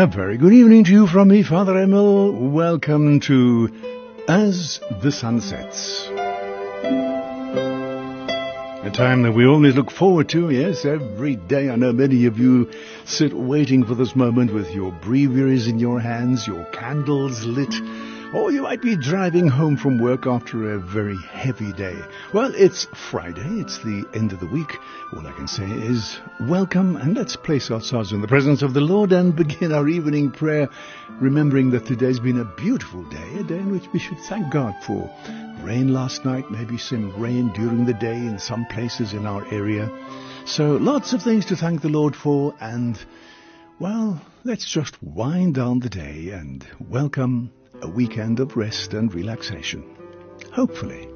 A very good evening to you from me, Father Emil. Welcome to As the Sun Sets. A time that we always look forward to, yes, every day. I know many of you sit waiting for this moment with your breviaries in your hands, your candles lit, or you might be driving home from work after a very heavy day. Well, it's Friday, it's the end of the week. All I can say is welcome, and let's place ourselves in the presence of the Lord and begin our evening prayer, remembering that today's been a beautiful day, a day in which we should thank God for rain last night, maybe some rain during the day in some places in our area. So lots of things to thank the Lord for, and, well, let's just wind down the day and welcome a weekend of rest and relaxation. Hopefully.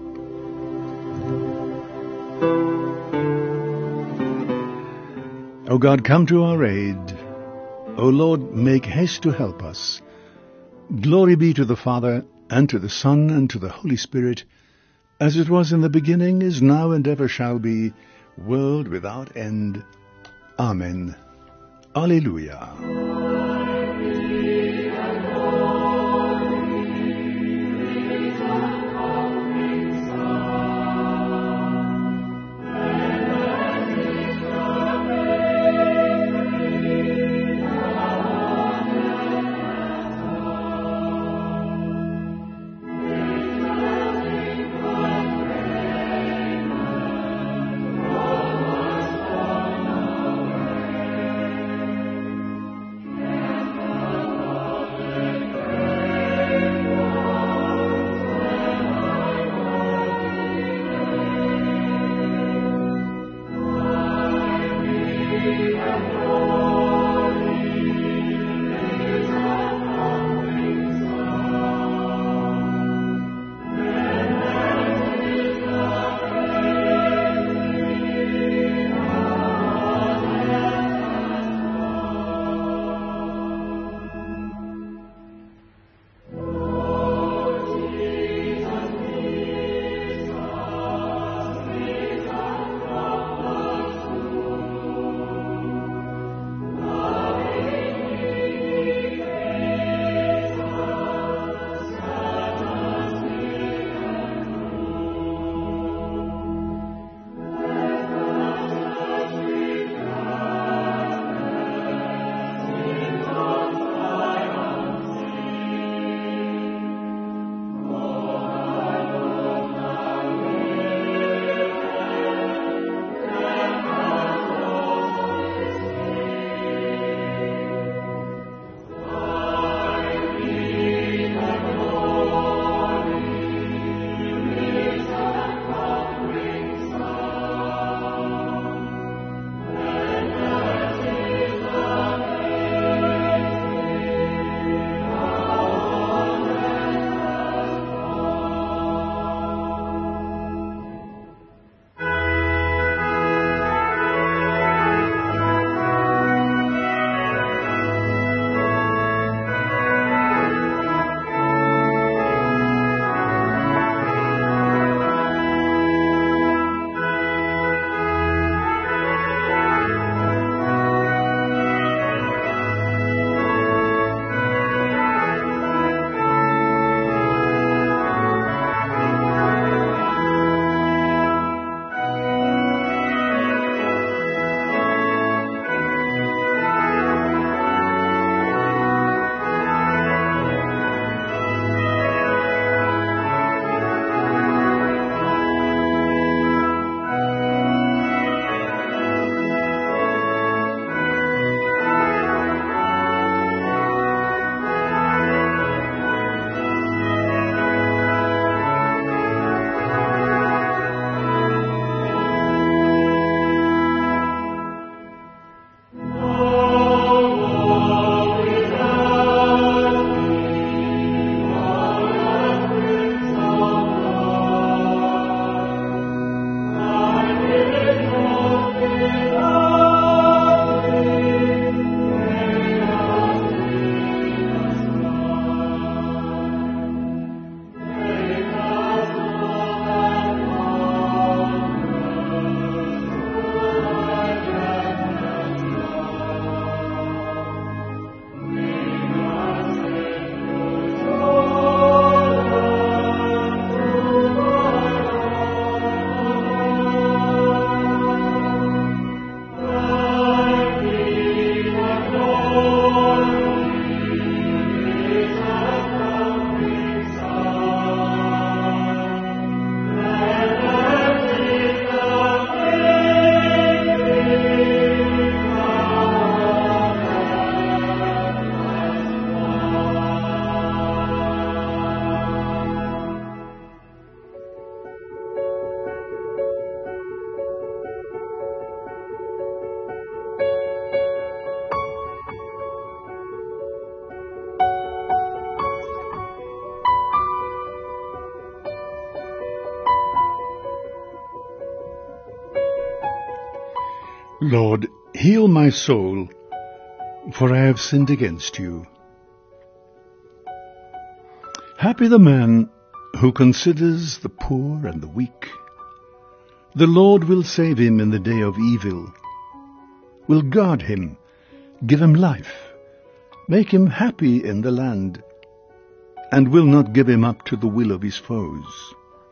O God, come to our aid. O Lord, make haste to help us. Glory be to the Father, and to the Son, and to the Holy Spirit, as it was in the beginning, is now, and ever shall be, world without end. Amen. Alleluia. Lord, heal my soul, for I have sinned against you. Happy the man who considers the poor and the weak. The Lord will save him in the day of evil, will guard him, give him life, make him happy in the land, and will not give him up to the will of his foes.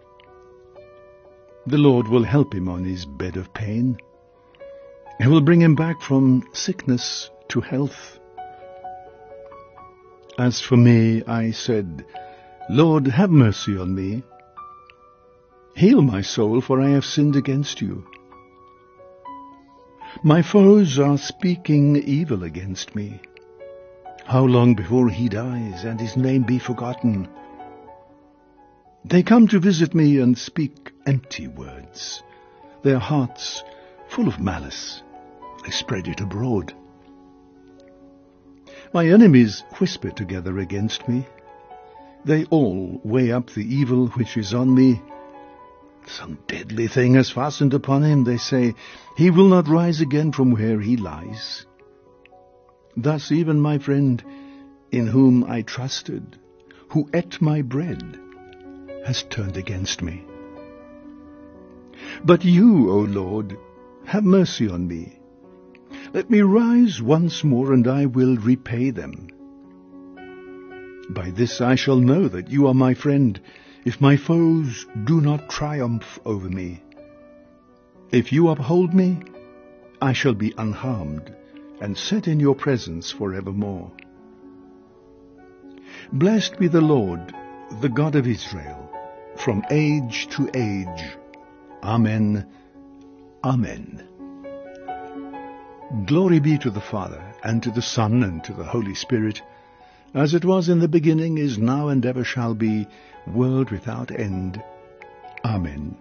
The Lord will help him on his bed of pain. He will bring him back from sickness to health. As for me, I said, Lord, have mercy on me. Heal my soul, for I have sinned against you. My foes are speaking evil against me. How long before he dies and his name be forgotten? They come to visit me and speak empty words, their hearts full of malice. They spread it abroad. My enemies whisper together against me. They all weigh up the evil which is on me. Some deadly thing has fastened upon him, they say. He will not rise again from where he lies. Thus even my friend, in whom I trusted, who ate my bread, has turned against me. But you, O Lord, have mercy on me. Let me rise once more, and I will repay them. By this I shall know that you are my friend, if my foes do not triumph over me. If you uphold me, I shall be unharmed, and set in your presence forevermore. Blessed be the Lord, the God of Israel, from age to age. Amen. Amen. Glory be to the Father, and to the Son, and to the Holy Spirit, as it was in the beginning, is now, and ever shall be, world without end. Amen.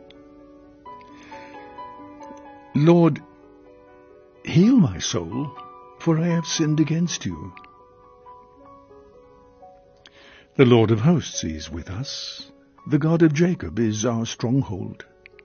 Lord, heal my soul, for I have sinned against you. The Lord of hosts is with us. The God of Jacob is our stronghold.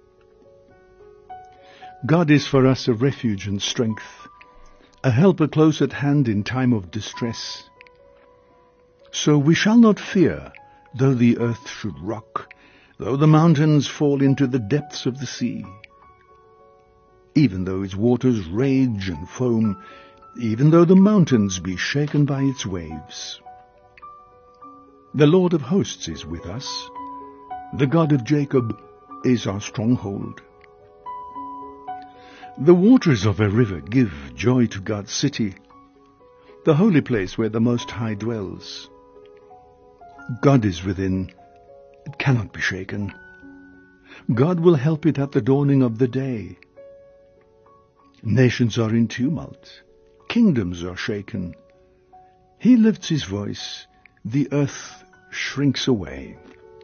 God is for us a refuge and strength, a helper close at hand in time of distress. So we shall not fear, though the earth should rock, though the mountains fall into the depths of the sea. Even though its waters rage and foam, even though the mountains be shaken by its waves. The Lord of hosts is with us. The God of Jacob is our stronghold. The waters of a river give joy to God's city, the holy place where the Most High dwells. God is within, it cannot be shaken. God will help it at the dawning of the day. Nations are in tumult, kingdoms are shaken. He lifts his voice, the earth shrinks away.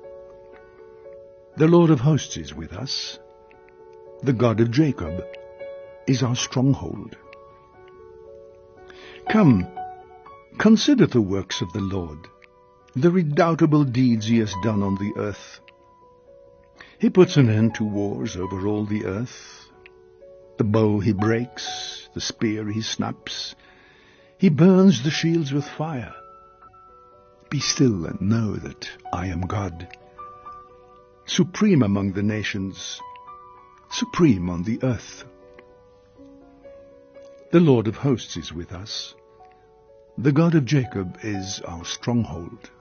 The Lord of hosts is with us. The God of Jacob is our stronghold. Come, consider the works of the Lord, the redoubtable deeds he has done on the earth. He puts an end to wars over all the earth. The bow he breaks, the spear he snaps. He burns the shields with fire. Be still and know that I am God, supreme among the nations, supreme on the earth. The Lord of hosts is with us. The God of Jacob is our stronghold.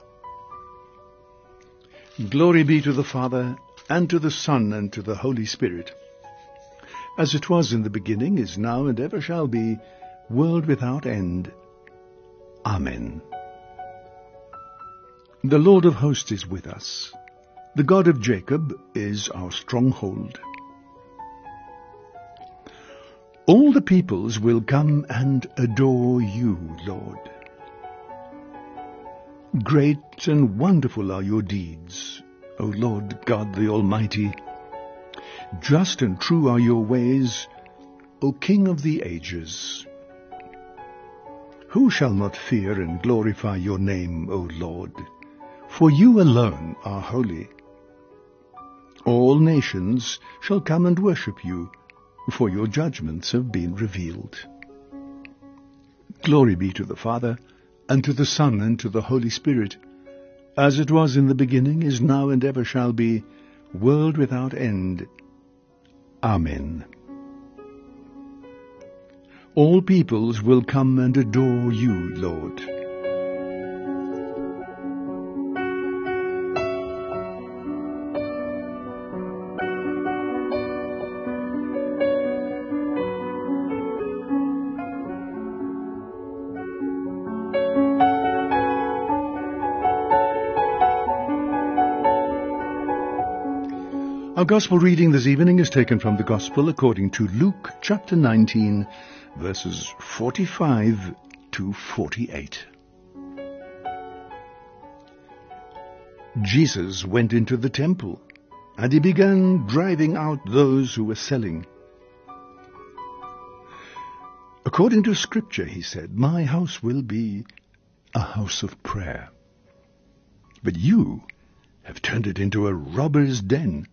Glory be to the Father, and to the Son, and to the Holy Spirit, as it was in the beginning, is now, and ever shall be, world without end. Amen. The Lord of hosts is with us. The God of Jacob is our stronghold. All the peoples will come and adore you, Lord. Great and wonderful are your deeds, O Lord God the Almighty. Just and true are your ways, O King of the ages. Who shall not fear and glorify your name, O Lord? For you alone are holy. All nations shall come and worship you, for your judgments have been revealed. Glory be to the Father, and to the Son, and to the Holy Spirit, as it was in the beginning, is now, and ever shall be, world without end. Amen. All peoples will come and adore you, Lord. Our Gospel reading this evening is taken from the Gospel according to Luke chapter 19, verses 45 to 48. Jesus went into the temple, and he began driving out those who were selling. According to Scripture, he said, "My house will be a house of prayer. But you have turned it into a robber's den."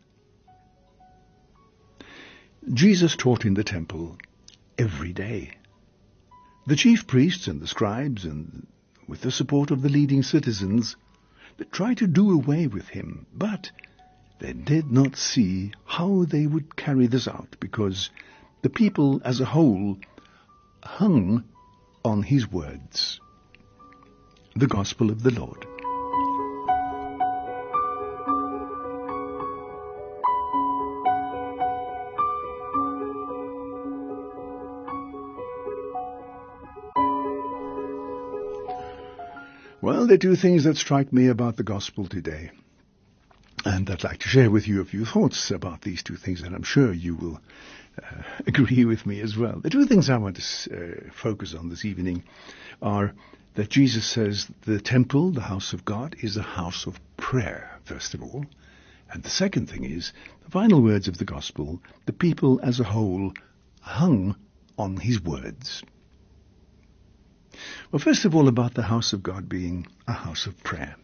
Jesus taught in the temple every day. The chief priests and the scribes, and with the support of the leading citizens, they tried to do away with him, but they did not see how they would carry this out, because the people as a whole hung on his words. The Gospel of the Lord. Well, there are two things that strike me about the Gospel today, and I'd like to share with you a few thoughts about these two things, and I'm sure you will agree with me as well. The two things I want to focus on this evening are that Jesus says the temple, the house of God, is a house of prayer, first of all, and the second thing is the final words of the Gospel: the people as a whole hung on his words. Well, first of all, about the house of God being a house of prayer.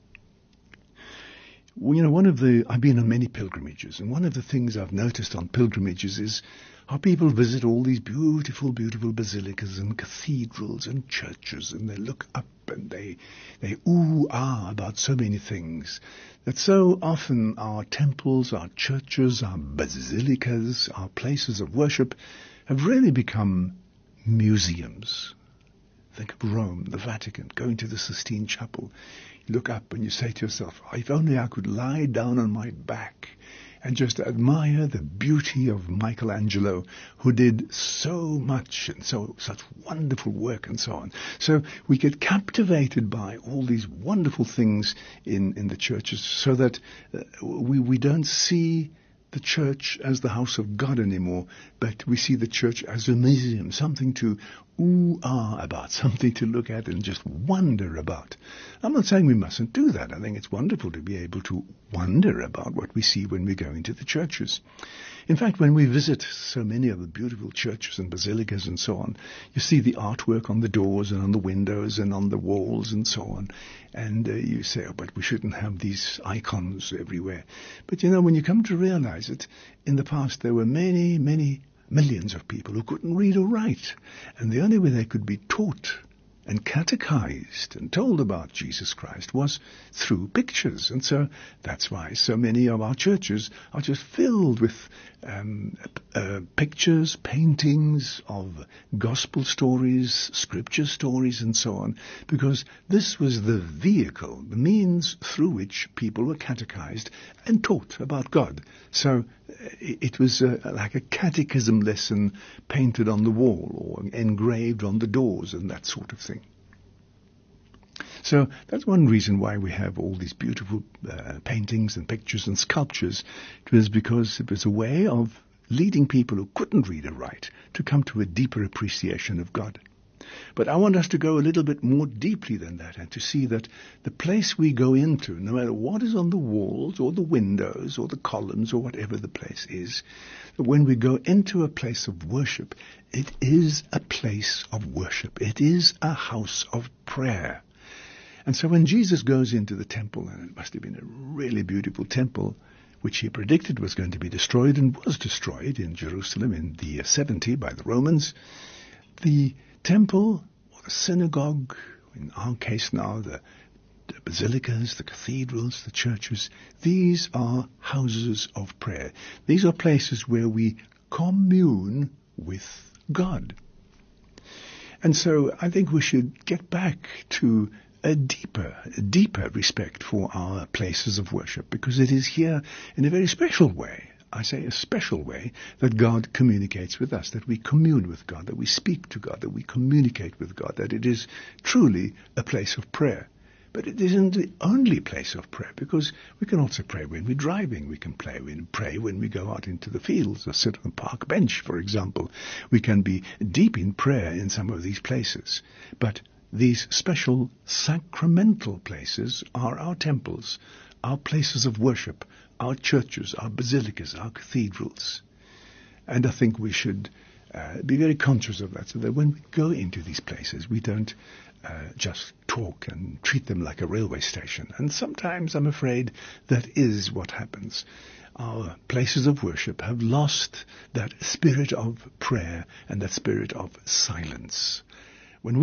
Well, I've been on many pilgrimages, and one of the things I've noticed on pilgrimages is how people visit all these beautiful, beautiful basilicas and cathedrals and churches, and they look up and they ooh-ah about so many things, that so often our temples, our churches, our basilicas, our places of worship have really become museums. Think of Rome, the Vatican, going to the Sistine Chapel. You look up and you say to yourself, if only I could lie down on my back and just admire the beauty of Michelangelo, who did so much and such wonderful work and so on. So we get captivated by all these wonderful things in the churches, so that we don't see the church as the house of God anymore, but we see the church as a museum, something to ooh-ah about, something to look at and just wonder about. I'm not saying we mustn't do that. I think it's wonderful to be able to wonder about what we see when we go into the churches. In fact, when we visit so many of the beautiful churches and basilicas and so on, you see the artwork on the doors and on the windows and on the walls and so on. And you say, but we shouldn't have these icons everywhere. But when you come to realize it, in the past there were many, many millions of people who couldn't read or write. And the only way they could be taught and catechized and told about Jesus Christ was through pictures. And so that's why so many of our churches are just filled with pictures, paintings of gospel stories, scripture stories, and so on, because this was the vehicle, the means through which people were catechized and taught about God. So it was like a catechism lesson painted on the wall or engraved on the doors and that sort of thing. So that's one reason why we have all these beautiful paintings and pictures and sculptures. It was because it was a way of leading people who couldn't read or write to come to a deeper appreciation of God. But I want us to go a little bit more deeply than that, and to see that the place we go into, no matter what is on the walls or the windows or the columns or whatever the place is, that when we go into a place of worship, it is a place of worship. It is a house of prayer. And so when Jesus goes into the temple, and it must have been a really beautiful temple, which he predicted was going to be destroyed and was destroyed in Jerusalem in the year 70 by the Romans, the temple or the synagogue, in our case now the basilicas, the cathedrals, the churches, these are houses of prayer. These are places where we commune with God. And so I think we should get back to a deeper respect for our places of worship, because it is here in a very special way, I say a special way, that God communicates with us, that we commune with God, that we speak to God, that we communicate with God, that it is truly a place of prayer. But it isn't the only place of prayer, because we can also pray when we're driving. We can pray when we go out into the fields or sit on a park bench, for example. We can be deep in prayer in some of these places. But these special sacramental places are our temples, our places of worship, our churches, our basilicas, our cathedrals. And I think we should be very conscious of that, so that when we go into these places, we don't just talk and treat them like a railway station. And sometimes, I'm afraid, that is what happens. Our places of worship have lost that spirit of prayer and that spirit of silence. When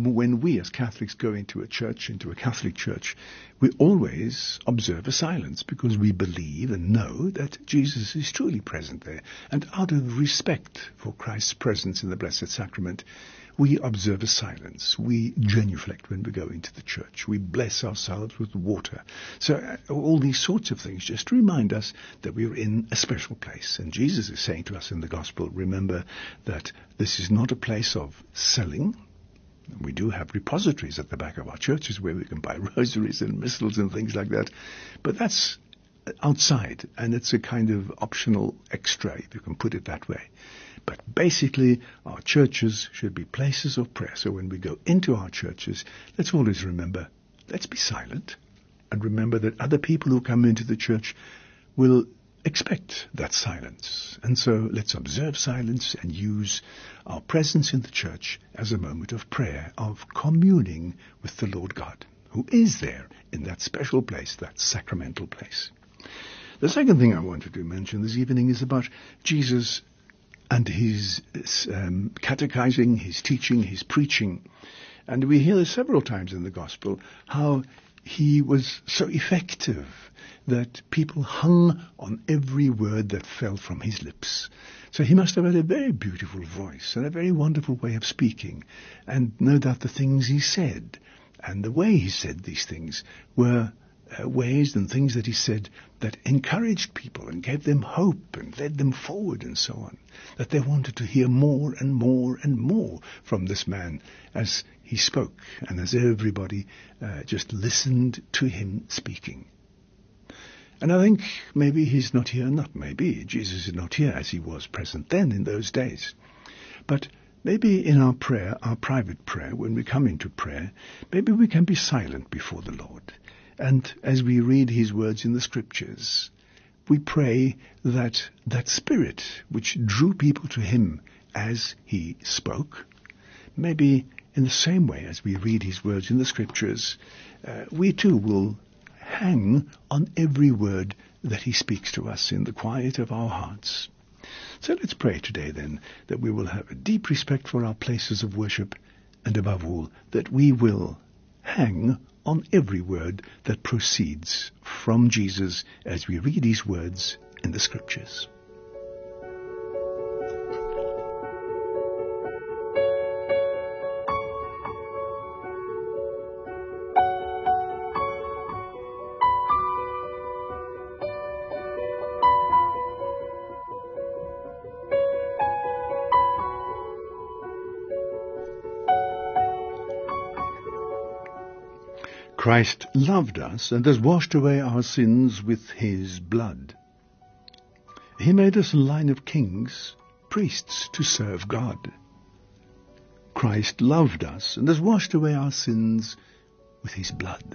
we as Catholics go into a church, into a Catholic church, we always observe a silence, because we believe and know that Jesus is truly present there. And out of respect for Christ's presence in the Blessed Sacrament, we observe a silence. We genuflect when we go into the church. We bless ourselves with water. So all these sorts of things just remind us that we're in a special place. And Jesus is saying to us in the Gospel, remember that this is not a place of selling. We do have repositories at the back of our churches where we can buy rosaries and missals and things like that. But that's outside, and it's a kind of optional extra, if you can put it that way. But basically, our churches should be places of prayer. So when we go into our churches, let's always remember, let's be silent, and remember that other people who come into the church will expect that silence. And so let's observe silence and use our presence in the church as a moment of prayer, of communing with the Lord God, who is there in that special place, that sacramental place. The second thing I wanted to mention this evening is about Jesus and his catechizing, his teaching, his preaching. And we hear several times in the Gospel how he was so effective that people hung on every word that fell from his lips. So he must have had a very beautiful voice and a very wonderful way of speaking. And no doubt the things he said and the way he said these things were ways and things that he said that encouraged people and gave them hope and led them forward and so on, that they wanted to hear more and more and more from this man as he spoke and as everybody just listened to him speaking. And I think maybe he's not here, not maybe, Jesus is not here as he was present then in those days. But maybe in our prayer, our private prayer, when we come into prayer, maybe we can be silent before the Lord. And as we read his words in the Scriptures, we pray that that spirit which drew people to him as he spoke, maybe in the same way as we read his words in the Scriptures, we too will hang on every word that he speaks to us in the quiet of our hearts. So let's pray today then that we will have a deep respect for our places of worship, and above all, that we will hang on every word that proceeds from Jesus as we read his words in the Scriptures. Christ loved us and has washed away our sins with his blood. He made us a line of kings, priests to serve God. Christ loved us and has washed away our sins with his blood.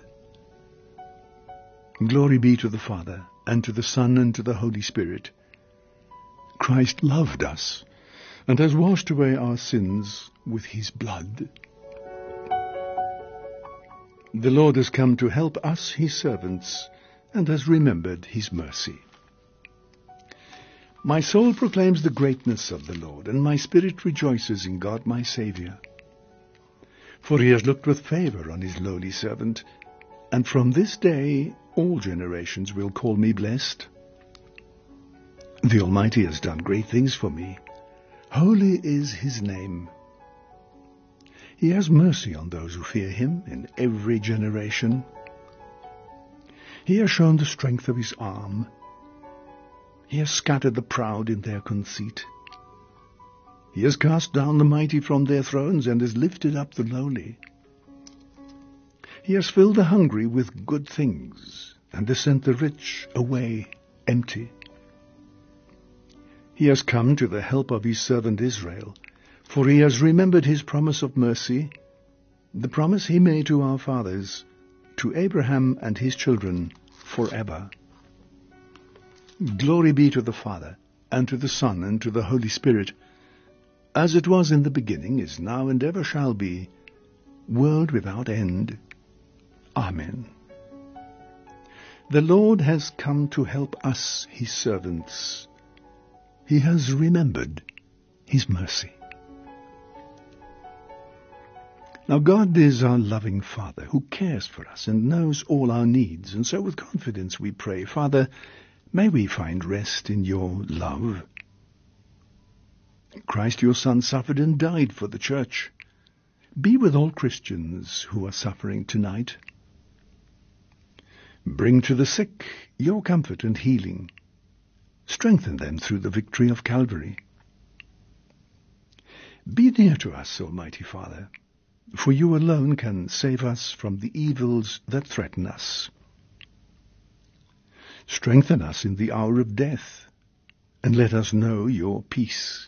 Glory be to the Father, and to the Son, and to the Holy Spirit. Christ loved us and has washed away our sins with his blood. The Lord has come to help us, his servants, and has remembered his mercy. My soul proclaims the greatness of the Lord, and my spirit rejoices in God my Saviour. For he has looked with favour on his lowly servant, and from this day all generations will call me blessed. The Almighty has done great things for me. Holy is his name. He has mercy on those who fear him in every generation. He has shown the strength of his arm. He has scattered the proud in their conceit. He has cast down the mighty from their thrones and has lifted up the lowly. He has filled the hungry with good things and has sent the rich away empty. He has come to the help of his servant Israel, for he has remembered his promise of mercy, the promise he made to our fathers, to Abraham and his children forever. Glory be to the Father, and to the Son, and to the Holy Spirit, as it was in the beginning, is now, and ever shall be, world without end. Amen. The Lord has come to help us, his servants. He has remembered his mercy. Now God is our loving Father who cares for us and knows all our needs, and so with confidence we pray, Father, may we find rest in your love. Christ your Son suffered and died for the Church. Be with all Christians who are suffering tonight. Bring to the sick your comfort and healing. Strengthen them through the victory of Calvary. Be near to us, Almighty Father, for you alone can save us from the evils that threaten us. Strengthen us in the hour of death, and let us know your peace.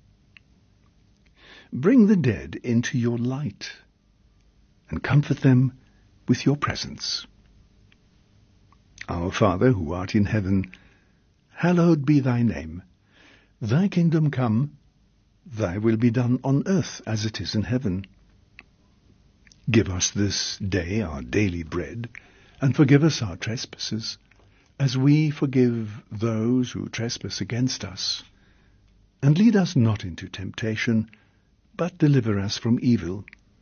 Bring the dead into your light, and comfort them with your presence. Our Father, who art in heaven, hallowed be thy name. Thy kingdom come, thy will be done on earth as it is in heaven. Give us this day our daily bread, and forgive us our trespasses, as we forgive those who trespass against us. And lead us not into temptation, but deliver us from evil.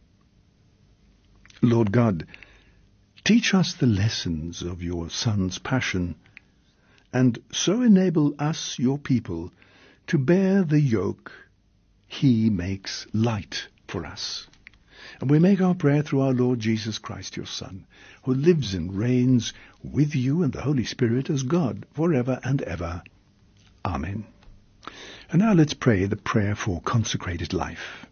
Lord God, teach us the lessons of your Son's passion, and so enable us, your people, to bear the yoke he makes light for us. And we make our prayer through our Lord Jesus Christ, your Son, who lives and reigns with you and the Holy Spirit as God, forever and ever. Amen. And now let's pray the prayer for consecrated life.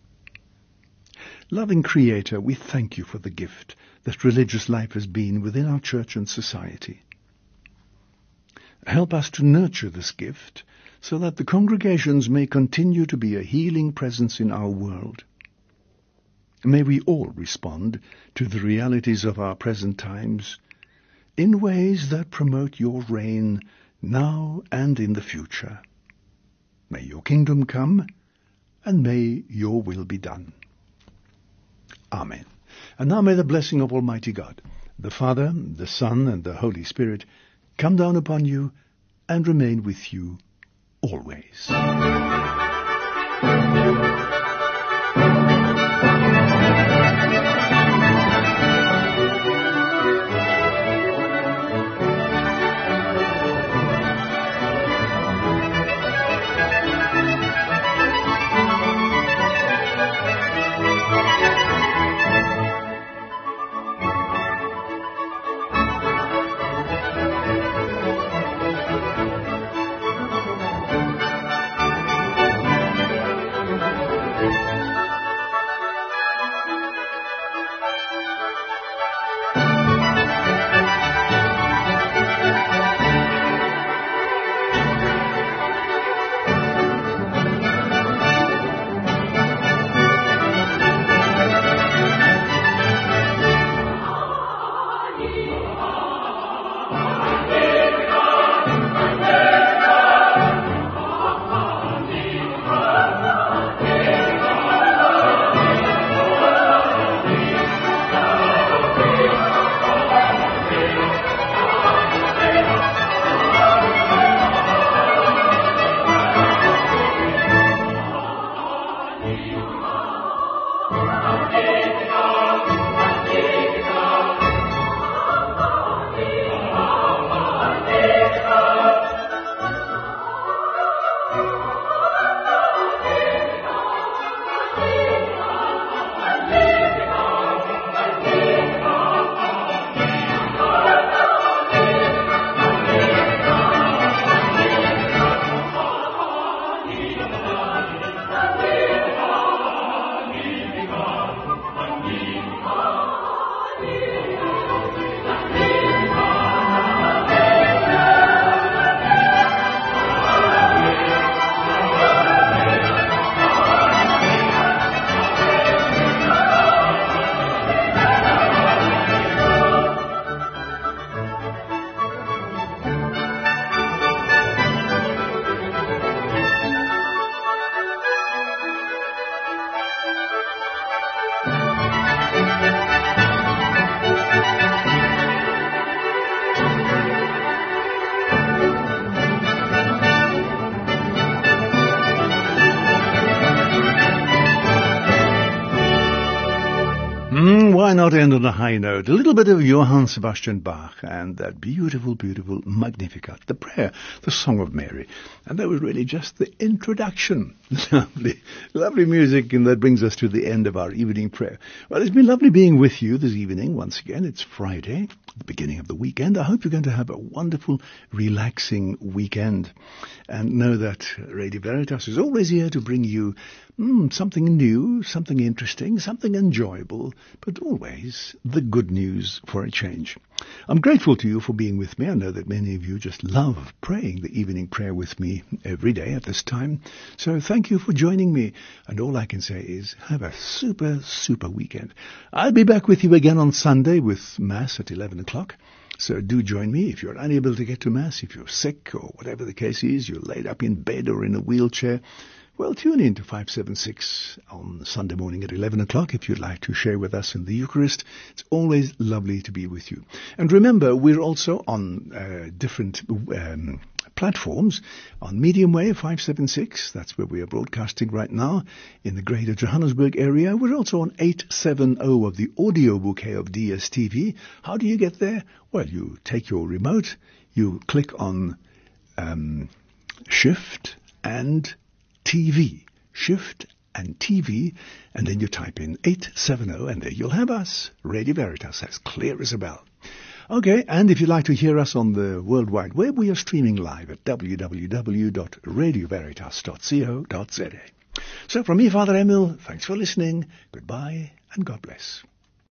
Loving Creator, we thank you for the gift that religious life has been within our church and society. Help us to nurture this gift so that the congregations may continue to be a healing presence in our world. May we all respond to the realities of our present times in ways that promote your reign now and in the future. May your kingdom come, and may your will be done. Amen. And now may the blessing of Almighty God, the Father, the Son, and the Holy Spirit come down upon you and remain with you always. not end on a high note? A little bit of Johann Sebastian Bach and that beautiful, beautiful Magnificat, the prayer, the Song of Mary. And that was really just the introduction. Lovely, lovely music, and that brings us to the end of our evening prayer. Well, it's been lovely being with you this evening. Once again, it's Friday, the beginning of the weekend. I hope you're going to have a wonderful, relaxing weekend. And know that Radio Veritas is always here to bring you something new, something interesting, something enjoyable, but always the good news for a change. I'm grateful to you for being with me. I know that many of you just love praying the evening prayer with me every day at this time. So thank you for joining me. And all I can say is have a super, super weekend. I'll be back with you again on Sunday with Mass at 11 o'clock. So do join me if you're unable to get to Mass, if you're sick or whatever the case is, you're laid up in bed or in a wheelchair. Well, tune in to 576 on Sunday morning at 11 o'clock if you'd like to share with us in the Eucharist. It's always lovely to be with you. And remember, we're also on different platforms. On Medium Wave 576, that's where we are broadcasting right now in the greater Johannesburg area. We're also on 870 of the audio bouquet of DSTV. How do you get there? Well, you take your remote, you click on Shift and TV, Shift and TV, and then you type in 870, and there you'll have us, Radio Veritas, as clear as a bell. Okay, and if you'd like to hear us on the World Wide Web, we are streaming live at www.radioveritas.co.za. So from me, Father Emil, thanks for listening, goodbye, and God bless.